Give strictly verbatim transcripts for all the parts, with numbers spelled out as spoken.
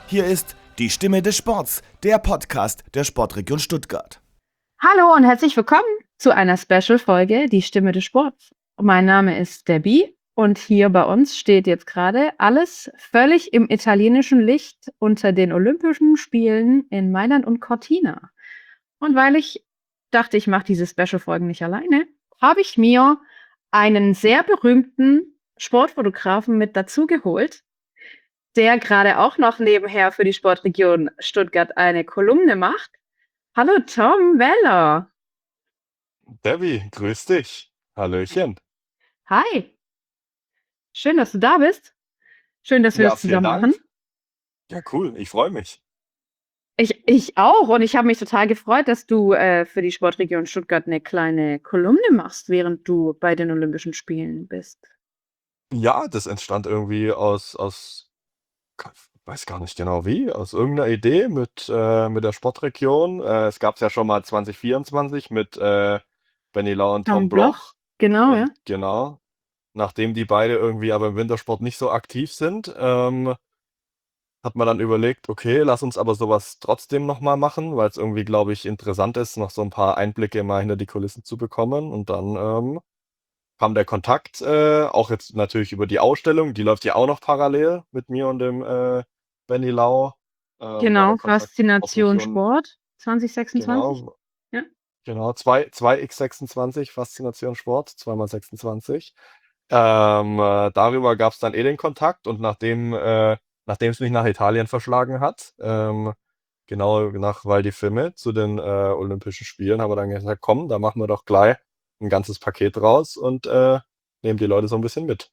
Hier ist die Stimme des Sports, der Podcast der Sportregion Stuttgart. Hallo und herzlich willkommen zu einer Special-Folge Die Stimme des Sports. Mein Name ist Debbie und hier bei uns steht jetzt gerade alles völlig im italienischen Licht unter den Olympischen Spielen in Mailand und Cortina. Und weil ich dachte, ich mache diese Special-Folgen nicht alleine, habe ich mir einen sehr berühmten Sportfotografen mit dazu geholt, der gerade auch noch nebenher für die Sportregion Stuttgart eine Kolumne macht. Hallo Tom Weller. Debbie, grüß dich. Hallöchen. Hi. Schön, dass du da bist. Schön, dass wir Ja, das vielen zusammen machen. Dank. Ja, cool. Ich freue mich. Ich ich auch und ich habe mich total gefreut, dass du, äh, für die Sportregion Stuttgart 'ne kleine Kolumne machst, während du bei den Olympischen Spielen bist. Ja, das entstand irgendwie aus aus ka weiß gar nicht genau wie, aus irgendeiner Idee mit äh, mit der Sportregion. Äh, es gab's ja schon mal zwanzig vierundzwanzig mit, äh, Benny Lau und Tom Tom Bloch, Bloch. genau, ja. Und genau, nachdem die beide irgendwie aber im Wintersport nicht so aktiv sind, ähm hat man dann überlegt: „Okay, lass uns aber so was trotzdem noch mal machen“, weil's irgendwie, glaube ich, interessant ist, noch so 'n paar Einblicke mal hinter die Kulissen zu bekommen. Und dann, ähm, kam der Kontakt, äh, auch jetzt natürlich über die Ausstellung, die läuft ja auch noch parallel mit mir und dem, äh, Benny Lau, ähm, war der Genau, Kontakt auf mich Faszination und Sport zwanzig sechsundzwanzig. genau, Ja. genau, zwei zwei x sechsundzwanzig, Faszination Sport, zwei mal sechsundzwanzig. Ähm, äh, darüber gab's dann eh den Kontakt und nachdem äh, nachdem's mich nach Italien verschlagen hat, ähm, genau nach Val di Fiemme zu den, äh, Olympischen Spielen, haben wir dann gesagt: „Komm, da machen wir doch gleich 'n ganzes Paket draus und, äh, nehmen die Leute so 'n bisschen mit.“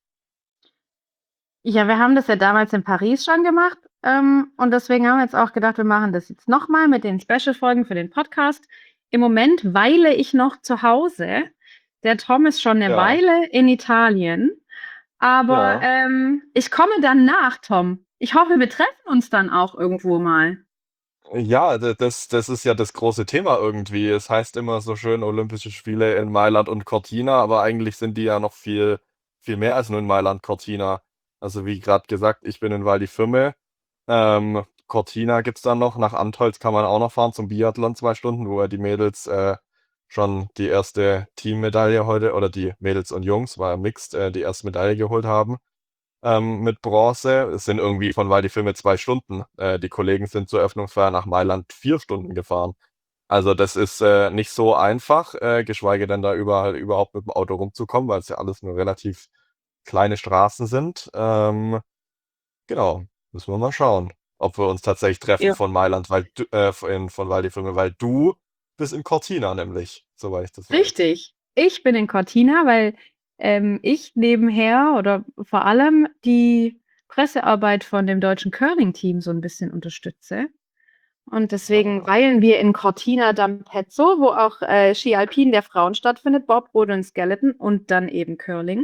Ja, wir haben das ja damals in Paris schon gemacht, ähm, und deswegen haben wir jetzt auch gedacht, wir machen das jetzt noch mal mit den Special-Folgen für den Podcast. Im Moment weile ich noch zu Hause. Der Tom ist schon 'ne Ja. Weile in Italien, aber, Ja. ähm, ich komme dann nach, Tom. Ich hoffe, wir treffen uns dann auch irgendwo mal. Ja, d das das ist ja das große Thema irgendwie. Es heißt immer so schön Olympische Spiele in Mailand und Cortina, aber eigentlich sind die ja noch viel viel mehr als nur in Mailand, Cortina. Also, wie grad gesagt, ich bin in Val di Fiemme. Ähm, Cortina gibt's dann noch. Nach Antholz kann man auch noch fahren zum Biathlon zwei Stunden, wo ja die Mädels, äh, schon die erste Teammedaille heute oder die Mädels und Jungs, war ja mixed, äh, die erste Medaille geholt haben, ähm, mit Bronze. Es sind irgendwie von Val di Fiemme zwei Stunden. Äh, die Kollegen sind zur Eröffnungsfeier nach Mailand vier Stunden gefahren. Also, das ist, äh, nicht so einfach, äh, geschweige denn da überall überhaupt mit'm Auto rumzukommen, weil's ja alles nur relativ kleine Straßen sind. Ähm, genau, müssen wir mal schauen, ob wir uns tatsächlich treffen Ja. von Mailand, weil d äh, von von Val di Fiemme, weil du bist in Cortina nämlich, soweit ich das weiß. Richtig. Ich bin in Cortina, weil, ähm, ich nebenher oder vor allem die Pressearbeit von dem deutschen Curling-Team so 'n bisschen unterstütze. Und deswegen Ah. weilen wir in Cortina d'Ampezzo, wo auch, äh, Ski Alpin der Frauen stattfindet, Bobrodel und Skeleton und dann eben Curling.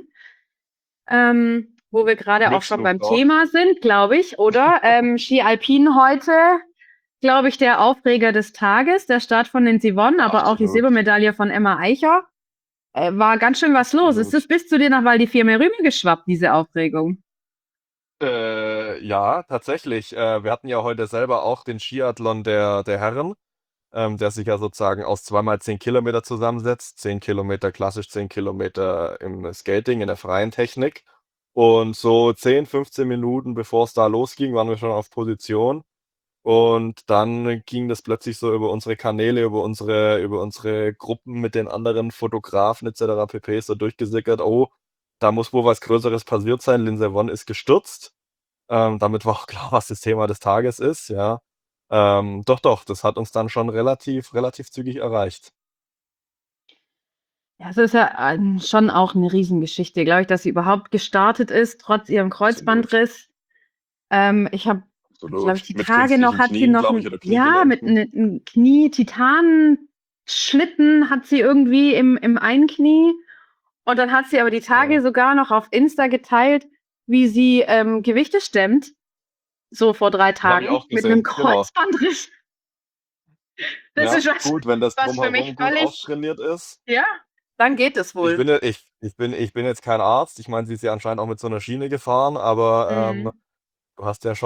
Ähm, wo wir grade auch schon Glücksflug beim drauf. Thema sind, glaube ich, oder? Ähm, Ski Alpin heute, glaube ich, der Aufreger des Tages, der Start von Lindsey Vonn, aber auch die Absolut. Silbermedaille von Emma Eicher. Äh, war ganz schön was los. Ist Absolut. das bis zu dir nach Val di Fiemme rübergeschwappt, diese Aufregung? Äh, ja, tatsächlich. Äh, wir hatten ja heute selber auch den Skiathlon der der Herren, ähm, der sich ja sozusagen aus zwei mal zehn Kilometer zusammensetzt. zehn Kilometer klassisch, zehn Kilometer im Skating, in der freien Technik. Und so zehn, fünfzehn Minuten bevor's da losging, waren wir schon auf Position. Und dann ging das plötzlich so über unsere Kanäle, über unsere über unsere Gruppen mit den anderen Fotografen et cetera pp. So durchgesickert: „Oh, da muss wohl was Größeres passiert sein. Lindsey Vonn ist gestürzt.“ Ähm, damit war auch klar, was das Thema des Tages ist, ja. Ähm, doch, doch, das hat uns dann schon relativ relativ zügig erreicht. Ja, es ist ja ein schon auch 'ne Riesengeschichte, glaube ich, dass sie überhaupt gestartet ist, trotz ihrem Absolut. Kreuzbandriss. Ähm, ich habe, glaube ich, Absolut. die Mit Tage noch künstlichen hat sie Knien, noch glaube ich, 'n oder ja, mit Kniegelenken. 'ne 'n Knie-Titan-Schlitten hat sie irgendwie im im einen Knie. Und dann hat sie aber die Tage Ja. sogar noch auf Insta geteilt, wie sie, ähm, Gewichte stemmt, so vor drei Ja, habe ich Tagen auch mit 'nem gesehen, genau. Kreuzbandriss. Das Ja, ist was gut, wenn das was für mich Drumherum gut völlig austrainiert ist. ja, dann geht es Ich wohl. bin ja ich ich bin ich bin jetzt kein Arzt. Ich meine, sie ist ja anscheinend auch mit so 'ner Schiene gefahren, aber, ähm, Mhm. du hast ja schon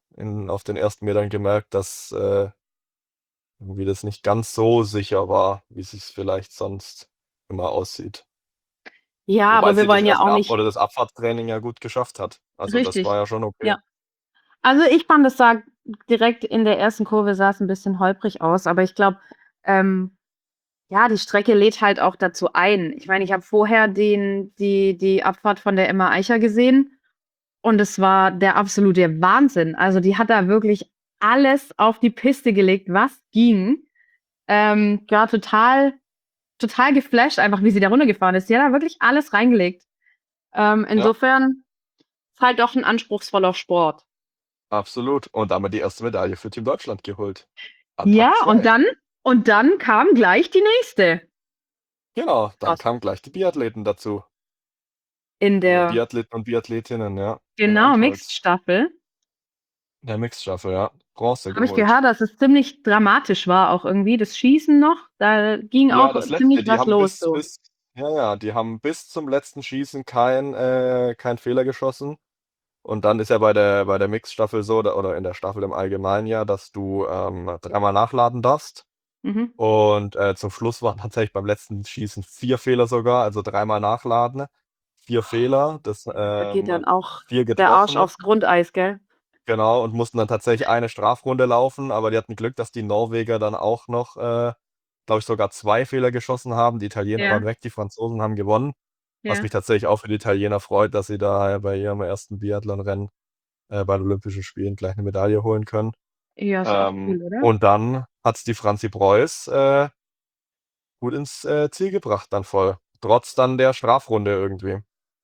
in auf den ersten Metern gemerkt, dass, äh irgendwie das nicht ganz so sicher war, wie sich's vielleicht sonst immer aussieht. Ja, Wobei aber wir sie das wollen ja erste auch Ab nicht oder das Abfahrtstraining ja gut geschafft hat. Also, das war richtig, ja schon okay. ja. Also, ich fand, es sah direkt in der ersten Kurve sah's 'n bisschen holprig aus, aber ich glaube, ähm, ja, die Strecke lädt halt auch dazu ein. Ich meine, ich habe vorher den die die Abfahrt von der Emma Eicher gesehen und es war der absolute Wahnsinn. Also, die hat da wirklich alles auf die Piste gelegt, was ging. Ähm, war total total geflasht einfach, wie sie da runtergefahren ist. Die hat da wirklich alles reingelegt. Ähm, Ja, insofern ist halt doch 'n anspruchsvoller Sport. absolut. Und damit die erste Medaille für Team Deutschland geholt. An Ja, Tag und zwei. dann und dann kam gleich die nächste. Genau, dann Krass. kamen gleich die Biathleten dazu. In Oder der Biathleten und Biathletinnen, ja, in genau, Antolz. Mixed-Staffel In der Mixed-Staffel, ja, Bronze habe ich geholt. gehört, dass es ziemlich dramatisch war auch irgendwie, das Schießen noch. Da ging Ja, auch das letzte, ziemlich die was haben los bis so. bis ja, ja, die haben bis zum letzten Schießen kein äh, keinen Fehler geschossen. Und dann ist ja bei der bei der Mixed-Staffel so, da oder in der Staffel im Allgemeinen ja, dass du, ähm, dreimal nachladen darfst. Mhm. Und, äh, zum Schluss waren tatsächlich beim letzten Schießen vier Fehler sogar, also dreimal nachladen, vier Fehler, das, Da geht ähm dann auch vier der Arsch getroffen. aufs Grundeis, gell? Genau, und mussten dann tatsächlich eine Strafrunde laufen, aber die hatten Glück, dass die Norweger dann auch noch, äh, glaube ich, sogar zwei Fehler geschossen haben. Die Italiener Ja, waren weg, die Franzosen haben gewonnen, was ja. mich tatsächlich auch für die Italiener freut, dass sie da bei ihrem ersten Biathlonrennen, äh, bei den Olympischen Spielen gleich 'ne Medaille holen können. Ja, ist auch Ähm, cool, oder? und dann hat's die Franzi Preuß, äh, gut ins, äh, Ziel gebracht dann voll, trotz dann der Strafrunde irgendwie.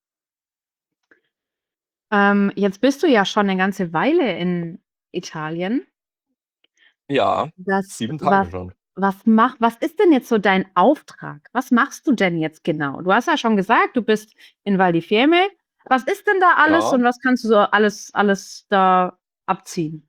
Ähm, jetzt bist du ja schon 'ne ganze Weile in Italien. Ja, Das sieben was Tage schon. was macht was ist denn jetzt so dein Auftrag? Was machst du denn jetzt genau? Du hast ja schon gesagt, du bist in Val di Fiemme. Was ist denn da alles Ja. und was kannst du so alles alles da abziehen?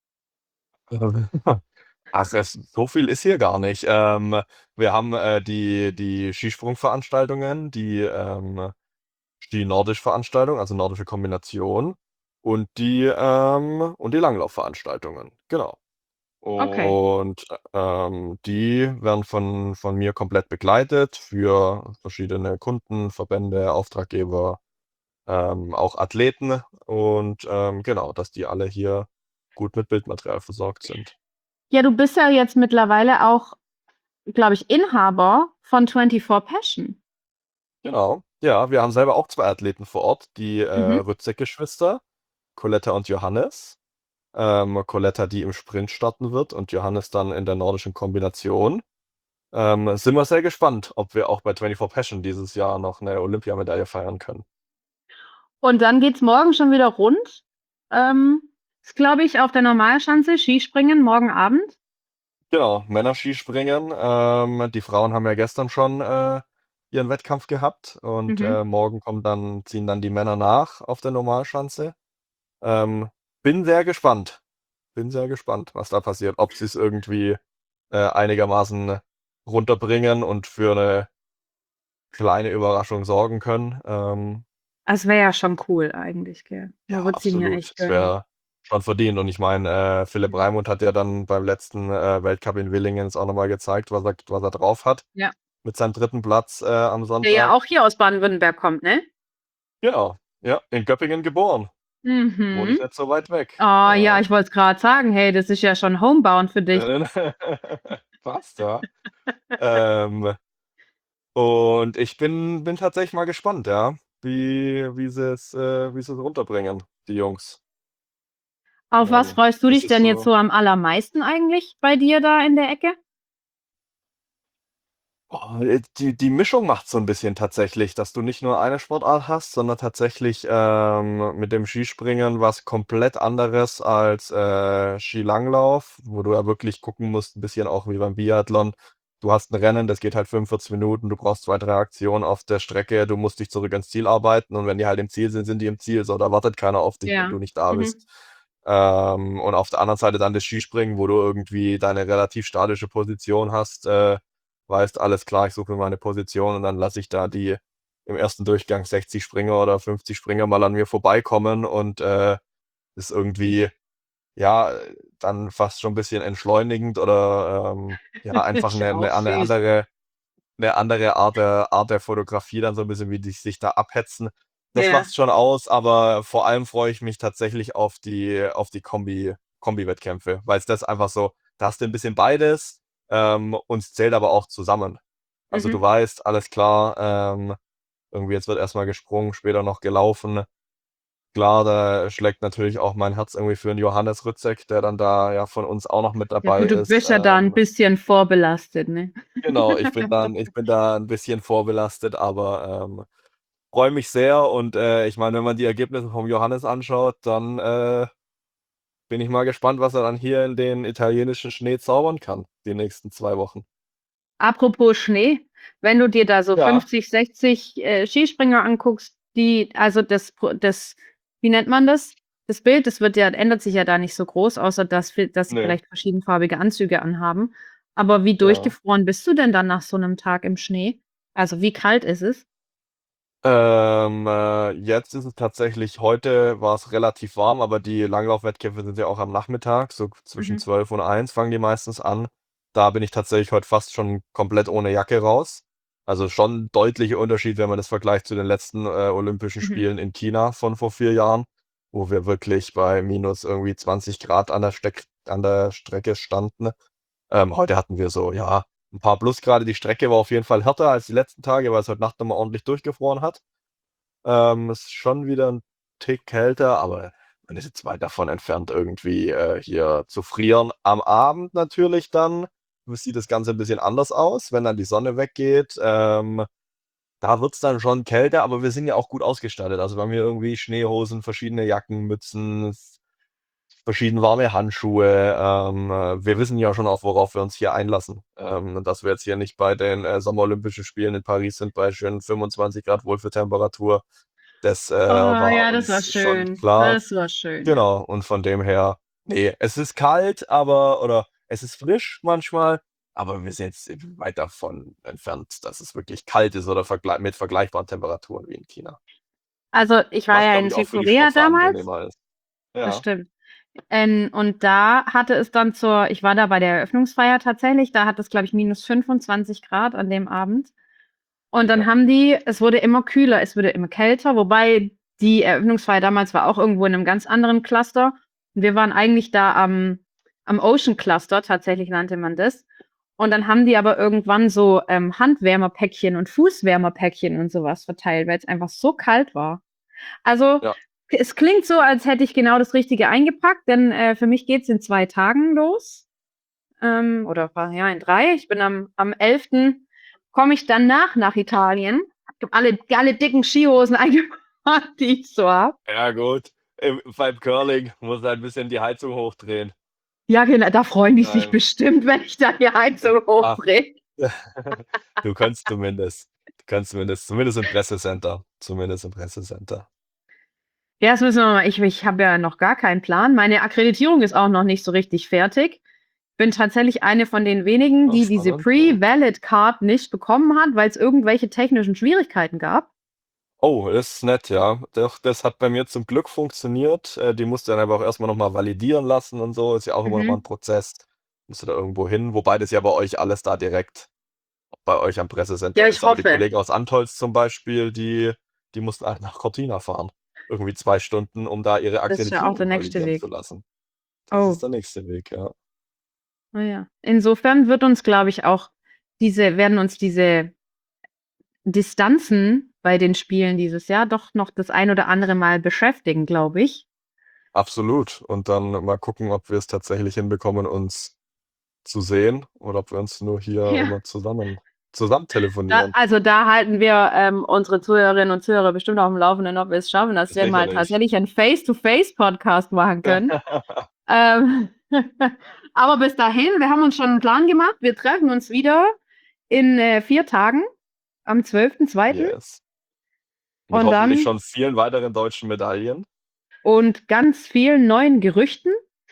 Ach, es so viel ist hier gar nicht. Ähm, wir haben, äh, die die Skisprungveranstaltungen, die, ähm die Nordisch-Veranstaltung, also nordische Kombination und die, ähm und die Langlaufveranstaltungen, genau. Okay. Und, ähm, die werden von von mir komplett begleitet für verschiedene Kunden, Verbände, Auftraggeber, ähm, auch Athleten und, ähm, genau, dass die alle hier gut mit Bildmaterial versorgt sind. Ja, du bist ja jetzt mittlerweile auch, glaube ich, Inhaber von twenty-four Passion. Genau. Ja, wir haben selber auch zwei Athleten vor Ort, die, äh, Mhm. Rützek-Geschwister, Coletta und Johannes. Ähm, Coletta, die im Sprint starten wird und Johannes dann in der nordischen Kombination. Ähm, sind wir sehr gespannt, ob wir auch bei twenty-four Passion dieses Jahr noch 'ne Olympiamedaille feiern können. Und dann geht's morgen schon wieder rund. Ähm, ist, glaube ich, auf der Normalschanze Skispringen morgen Abend. Genau, Männerskispringen. Ähm, die Frauen haben ja gestern schon, äh, ihren Wettkampf gehabt und, Mhm. äh, morgen kommen dann ziehen dann die Männer nach auf der Normalschanze. Ähm, bin sehr gespannt. Bin sehr gespannt, was da passiert, ob sie's irgendwie, äh, einigermaßen runterbringen und für 'ne kleine Überraschung sorgen können. Ähm Es wäre ja schon cool eigentlich, gell? Man Ja, würde es ihnen ja absolut. echt Es gönnen. wäre schon verdient und ich meine, äh, Philipp Mhm. Raimund hat ja dann beim letzten, äh, Weltcup in Willingen es auch noch mal gezeigt, was er was er drauf hat Ja. mit seinem dritten Platz, äh, am Der ja Sonntag. auch hier aus Baden-Württemberg kommt, ne? Genau, ja, in Göppingen geboren. Wohne ich Mhm. nicht so weit weg. Oh ja, Ja. ich wollte es grad sagen. Hey, das ist ja schon homebound für dich. Passt, ja. Ähm, und ich bin bin tatsächlich mal gespannt, ja, wie wie sie's äh, wie sie's runterbringen, die Jungs. Auf was Ähm, freust du das dich ist denn jetzt so so am allermeisten eigentlich bei dir da in der Ecke? Boah, äh, die die Mischung macht's so 'n bisschen tatsächlich, dass du nicht nur eine Sportart hast, sondern tatsächlich, ähm, mit dem Skispringen was komplett anderes als, äh, Skilanglauf, wo du ja wirklich gucken musst, 'n bisschen auch wie beim Biathlon. Du hast 'n Rennen, das geht halt fünfundvierzig Minuten, du brauchst zwei, drei Aktionen auf der Strecke, du musst dich zurück ans Ziel arbeiten und wenn die halt im Ziel sind, sind die im Ziel. So, da wartet keiner auf dich, wenn Ja. du nicht da Mhm. bist. Ähm, und auf der anderen Seite dann das Skispringen, wo du irgendwie deine relativ statische Position hast, äh, weißt: „Alles klar, ich suche mir meine Position und dann lasse ich da die im ersten Durchgang sechzig Springer oder fünfzig Springer mal an mir vorbeikommen“ und, äh, ist irgendwie ja, äh, dann fast schon 'n bisschen entschleunigend oder, ähm, ja, einfach Ist 'ne 'ne auch eine süß. andere 'ne andere Art der Art der Fotografie dann so 'n bisschen, wie die sich da abhetzen. Das Ja. macht's schon aus, aber vor allem freue ich mich tatsächlich auf die auf die Kombi Kombi-Wettkämpfe, weil's das einfach so da hast du 'n bisschen beides, ähm, und es zählt aber auch zusammen. Also, du Mhm. weißt, alles klar, ähm, irgendwie jetzt wird erst mal gesprungen, später noch gelaufen. Klar, da schlägt natürlich auch mein Herz irgendwie für 'n Johannes Rützek, der dann da ja von uns auch noch mit Ja dabei gut, du ist. bist ja da 'n Ähm bisschen vorbelastet, ne? Genau, ich bin dann ich bin da 'n bisschen vorbelastet, aber, ähm, freue mich sehr und, äh, ich meine, wenn man die Ergebnisse vom Johannes anschaut, dann, äh, bin ich mal gespannt, was er dann hier in den italienischen Schnee zaubern kann, die nächsten zwei Wochen. Apropos Schnee, wenn du dir da so Ja. fünfzig, sechzig, äh, Skispringer anguckst, die also das Pro das wie nennt man das? Das Bild, das wird ja ändert sich ja da nicht so groß, außer dass vi dass sie Ne. vielleicht verschiedenfarbige Anzüge anhaben. Aber wie Ja. durchgefroren bist du denn dann nach so 'nem Tag im Schnee? Also, wie kalt ist es? Ähm, äh, jetzt ist es tatsächlich heute war's relativ warm, aber die Langlaufwettkämpfe sind ja auch am Nachmittag, so zwischen Mhm. zwölf und eins fangen die meistens an. Da bin ich tatsächlich heute fast schon komplett ohne Jacke raus. Also, schon deutlicher Unterschied, wenn man das vergleicht zu den letzten, äh, Olympischen Mhm. Spielen in China von vor vier Jahren, wo wir wirklich bei minus irgendwie zwanzig Grad an der Steck an der Strecke standen. Ähm, heute hatten wir so, ja, 'n paar Plusgrade. Die Strecke war auf jeden Fall härter als die letzten Tage, weil's heute Nacht noch mal ordentlich durchgefroren hat. Ähm, ist schon wieder 'n Tick kälter, aber man ist jetzt weit davon entfernt, irgendwie, äh, hier zu frieren. Am Abend natürlich dann sieht das Ganze 'n bisschen anders aus, wenn dann die Sonne weggeht. Ähm, da wird's dann schon kälter, aber wir sind ja auch gut ausgestattet. Also, wir haben hier irgendwie Schneehosen, verschiedene Jacken, Mützen, v verschieden warme Handschuhe. Ähm, äh, wir wissen ja schon auch, worauf wir uns hier einlassen. Ähm, dass wir jetzt hier nicht bei den, äh, Sommerolympischen Spielen in Paris sind bei schönen fünfundzwanzig Grad Wohlfühltemperatur. Das, äh, Oh war ja, das war uns schon schön. klar. Das war schön, ja. Genau, und von dem her ne, es ist kalt, aber oder es ist frisch manchmal, aber wir sind jetzt weit davon entfernt, dass es wirklich kalt ist oder verglei mit vergleichbaren Temperaturen wie in China. Also, ich war Was, ja glaube in ich, auch für die Südkorea Sportler damals. angenehmer ist. Das Ja. stimmt. Ähm, und da hatte es dann zur ich war da bei der Eröffnungsfeier tatsächlich, da hat es, glaube ich, minus fünfundzwanzig Grad an dem Abend. Und dann Ja. haben die es wurde immer kühler, es wurde immer kälter, wobei die Eröffnungsfeier damals war auch irgendwo in 'nem ganz anderen Cluster. Wir waren eigentlich da am am Ocean Cluster, tatsächlich nannte man das. Und dann haben die aber irgendwann so, ähm, Handwärmerpäckchen und Fußwärmerpäckchen und so was verteilt, weil's einfach so kalt war. Also, Ja. es klingt so, als hätte ich genau das Richtige eingepackt, denn, äh, für mich geht's in zwei Tagen los, ähm, oder war ja, in drei. Ich bin am am elften komme ich danach nach Italien, habe alle alle dicken Skihosen eingepackt, die ich so habe. Ja gut, im beim Curling musst du halt 'n bisschen die Heizung hochdrehen. Ja, gena da freuen die sich Beim bestimmt, wenn ich da die Heizung Ach, hochdrehe. du kannst zumindest du kannst zumindest zumindest im Pressecenter zumindest im Pressecenter. Ja, das müssen wir mal ich ich habe ja noch gar keinen Plan. Meine Akkreditierung ist auch noch nicht so richtig fertig. Bin tatsächlich eine von den wenigen, Ach, die diese spannend, ja. Pre-Valid Card nicht bekommen hat, weil's irgendwelche technischen Schwierigkeiten gab. Oh, ist nett, ja. Doch, das hat bei mir zum Glück funktioniert. Äh, die musst du dann aber auch erst mal noch mal validieren lassen und so. Ist ja auch immer noch mal 'n Mhm. Prozess. Musst du da irgendwo hin, wobei das ja bei euch alles da direkt bei euch am Ja, Pressecenter ich ist. Aber die hoffe. Kollegen aus Antholz zum Beispiel, die die mussten alle nach Cortina fahren. Irgendwie zwei Stunden, um da ihre Das ist ja auch der Akkreditierung nächste validieren zu Weg. lassen. Das ist Oh. der nächste Weg, ja. Oh ja. Insofern wird uns, glaube ich, auch diese werden uns diese Distanzen bei den Spielen dieses Jahr doch noch das ein oder andere Mal beschäftigen, glaube ich. Absolut. Und dann mal gucken, ob wir's tatsächlich hinbekommen, uns zu sehen oder ob wir uns nur hier Ja. immer zusammen zusammen Da telefonieren. also, da halten wir, ähm, unsere Zuhörerinnen und Zuhörer bestimmt aufm Laufenden, ob wir's schaffen, dass wir mal Sicherlich. tatsächlich ein Face-to-Face-Podcast machen können. Ähm, aber bis dahin, wir haben uns schon 'n Plan gemacht. Wir treffen uns wieder in, äh, vier Tagen am zwölften zweiten Yes. Mit Und hoffentlich dann schon vielen weiteren deutschen Medaillen. und ganz vielen neuen Gerüchten.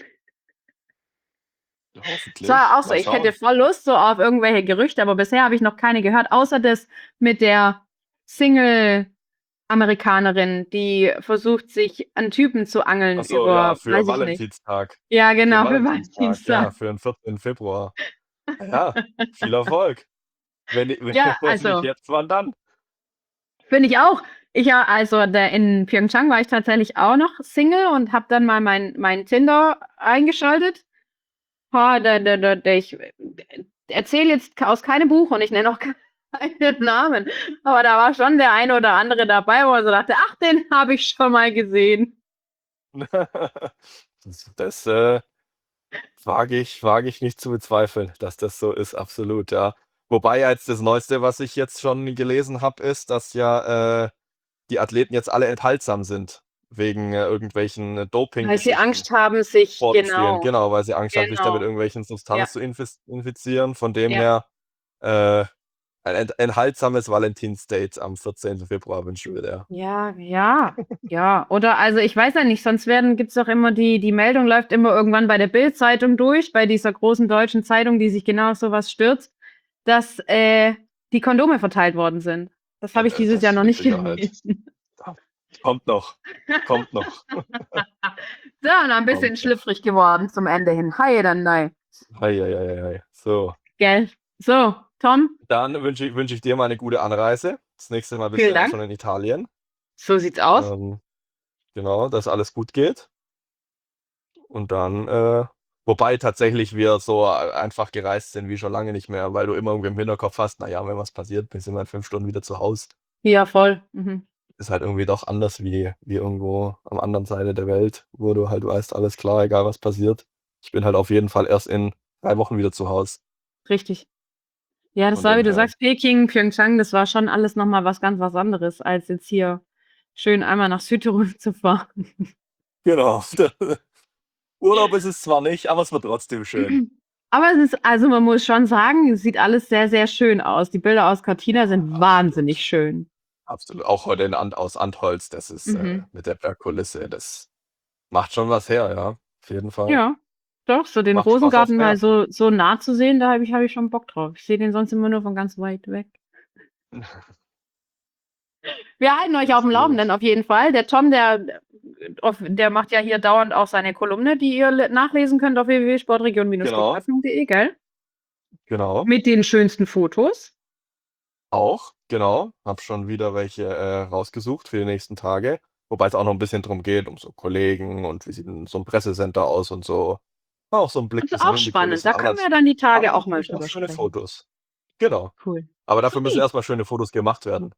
Es Hoffentlich. war auch so, Mal ich hätte schauen. voll Lust so auf irgendwelche Gerüchte, aber bisher habe ich noch keine gehört, außer das mit der Single Amerikanerin, die versucht, sich an Typen zu angeln Ach so, ja, über für weiß ich nicht. Valentinstag. Ja, Für genau, für Valentinstag, ja, Valentinstag. für den vierzehnten Februar. Ja, viel Erfolg. Wenn ni wenn Ja, wenn nicht also jetzt, wann dann? finde ich auch. Ich ja, also der in Pyeongchang war ich tatsächlich auch noch Single und habe dann mal mein mein Tinder eingeschaltet. Ha, da da da da ich erzähle jetzt aus keinem Buch und ich nenne auch keine Namen, aber da war schon der eine oder andere dabei, wo man so dachte: „Ach, den habe ich schon mal gesehen." Das das, äh, wage ich wage ich nicht zu bezweifeln, dass das so ist, absolut, ja. Wobei ja jetzt das Neueste, was ich jetzt schon gelesen habe, ist, dass ja, äh, die Athleten jetzt alle enthaltsam sind wegen, äh, irgendwelchen äh, Weil sie Dopinggeschichten Angst haben, sich vor den Spielen. genau, Genau, weil sie Angst haben, sich da mit genau. irgendwelchen Ja, Substanzen zu infis infizieren. Von dem ja. her, äh, ein ent enthaltsames Valentinsdate am vierzehnten Februar wünschen wir dir. Ja, ja, ja. Oder also ich weiß ja nicht, sonst werden gibt's doch immer die die Meldung läuft immer irgendwann bei der Bild-Zeitung durch, bei dieser großen deutschen Zeitung, die sich genau auf so was stürzt, dass, äh, die Kondome verteilt worden sind. Das Ja, habe ich da dieses Jahr das noch mit nicht Sicherheit. gelesen. Ja, kommt noch, kommt noch, Ja, und ein bisschen kommt noch. schlüpfrig geworden zum Ende hin. Hei dann nei. Ei, ei, ei, ei. So, Gell? So, Tom, dann wünsche ich wünsche ich dir mal eine gute Anreise. Das nächste Mal bist du vielen ja dann Dank. schon in Italien. So sieht's aus. Ähm, genau, dass alles gut geht. Und dann, äh wobei tatsächlich wir so äh, einfach gereist sind wie schon lange nicht mehr, weil du immer irgendwie im Hinterkopf hast: „Na ja, wenn was passiert, wir sind wir in fünf Stunden wieder zu Hause." Ja, voll. Mhm. Ist halt irgendwie doch anders wie wie irgendwo am anderen Seite der Welt, wo du halt weißt, alles klar, egal was passiert. Ich bin halt auf jeden Fall erst in drei Wochen wieder zu Hause. Richtig. Ja, das Von war, wie dem du her sagst, Peking, Pyeongchang, das war schon alles noch mal was ganz was anderes, als jetzt hier schön einmal nach Südtirol zu fahren. genau. Urlaub ist es zwar nicht, aber es wird trotzdem schön. Aber es ist also, man muss schon sagen, es sieht alles sehr, sehr schön aus. Die Bilder aus Cortina sind wahnsinnig Absolut. schön. Absolut. Auch heute in Ant aus Antholz, das ist, äh Mhm. mit der Bergkulisse, das macht schon was her, ja, auf jeden Fall. Ja, doch, so den Macht Spaß aufs Rosengarten mal Meer. so so nah zu sehen, da habe ich habe ich schon Bock drauf. Ich sehe den sonst immer nur von ganz weit weg. Wir halten euch auf'm Absolut. Laufenden auf jeden Fall. Der Tom, der auf der macht ja hier dauernd auch seine Kolumne, die ihr le nachlesen könnt auf w w w punkt sportregion Genau, stuttgart punkt de, gell? genau. Mit den schönsten Fotos. Auch, genau. Habe schon wieder welche, äh, rausgesucht für die nächsten Tage, wobei es auch noch 'n bisschen drum geht, um so Kollegen und wie sieht 'n so 'n Pressecenter aus und so. Auch so 'n Blick Das ist bisschen auch hinter die spannend. Kulissen, Da aber können nat wir dann die aber Tage auch mal natürlich auch drüber schöne sprechen. Fotos. Genau. Cool. Aber dafür müssen Supi. erst mal schöne Fotos gemacht werden.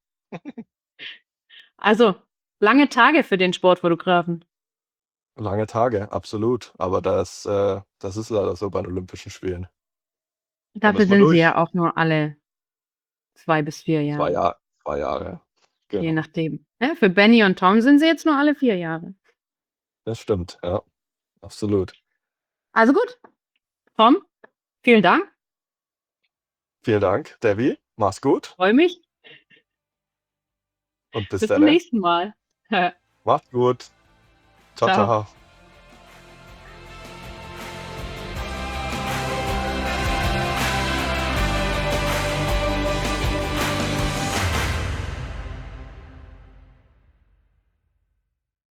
Also, lange Tage für den Sportfotografen. Lange Tage, absolut. Aber das, äh das ist leider so bei den Olympischen Spielen. Da Dafür müssen wir sind sie durch. ja auch nur alle zwei bis vier zwei Jahre, Jahr zwei Jahre. je Genau. nachdem. Ne, für Benny und Tom sind sie jetzt nur alle vier Jahre. Das stimmt, ja, absolut. Also gut, Tom, vielen Dank. Vielen Dank, Debbie. Mach's gut Freue mich. und bis Bis zum denne. nächsten Mal. Macht's gut. Tschau, Tschau. tschau.